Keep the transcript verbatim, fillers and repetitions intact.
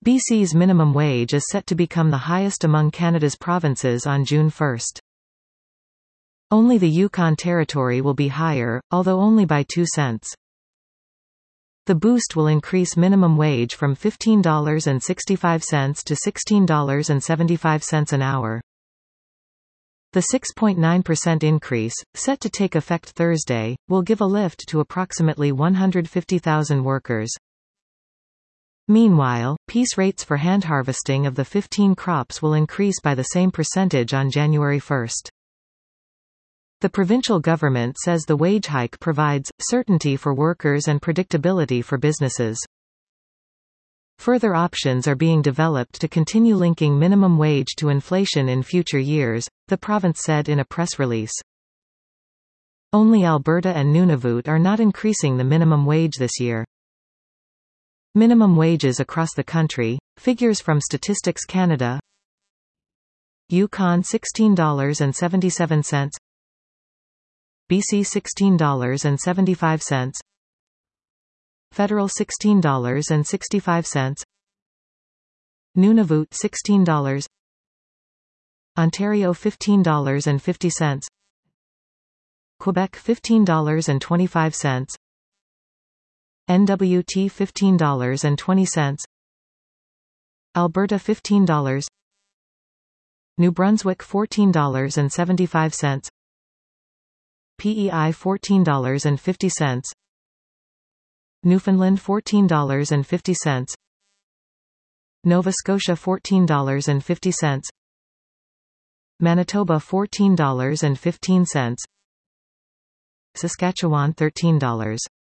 B C's minimum wage is set to become the highest among Canada's provinces on June first. Only the Yukon Territory will be higher, although only by two cents. The boost will increase minimum wage from fifteen dollars and sixty-five cents to sixteen dollars and seventy-five cents an hour. The six point nine percent increase, set to take effect Thursday, will give a lift to approximately one hundred fifty thousand workers. Meanwhile, piece rates for hand harvesting of the fifteen crops will increase by the same percentage on January first. The provincial government says the wage hike provides certainty for workers and predictability for businesses. Further options are being developed to continue linking minimum wage to inflation in future years, the province said in a press release. Only Alberta and Nunavut are not increasing the minimum wage this year. Minimum wages across the country, figures from Statistics Canada. Yukon sixteen dollars and seventy-seven cents, B C sixteen dollars and seventy-five cents, Federal sixteen dollars and sixty-five cents, Nunavut sixteen dollars, Ontario fifteen dollars and fifty cents, Quebec fifteen dollars and twenty-five cents, N W T fifteen dollars and twenty cents, Alberta fifteen dollars, New Brunswick fourteen dollars and seventy-five cents, P E I fourteen dollars and fifty cents, Newfoundland fourteen dollars and fifty cents, Nova Scotia fourteen dollars and fifty cents, Manitoba fourteen dollars and fifteen cents, Saskatchewan thirteen dollars.